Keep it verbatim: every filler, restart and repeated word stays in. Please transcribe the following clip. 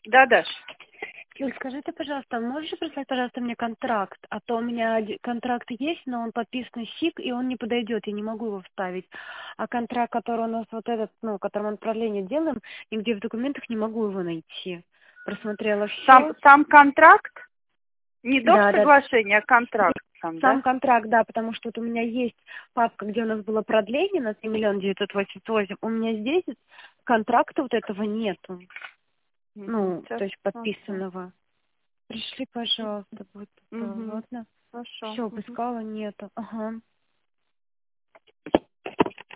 Да, Даш. Юль, скажите, пожалуйста, можешь прислать, пожалуйста, мне контракт? А то у меня оди- контракт есть, но он подписан СИК, и он не подойдет, я не могу его вставить. А контракт, который у нас вот этот, ну, которым мы отправление делаем, нигде в документах не могу его найти. Просмотрела Сам, все. сам контракт? Не доп. Да, да. Соглашение, а контракт сам, Сам да? контракт, да, потому что вот у меня есть папка, где у нас было продление на три миллиона девятьсот восемьдесят восемь. У меня здесь контракта вот этого нету. Угу. Ну, Сейчас то есть посмотрим. подписанного. Пришли, пожалуйста, будет. Угу. Ладно. Хорошо. Все, Угу. поискала, нету. Ага.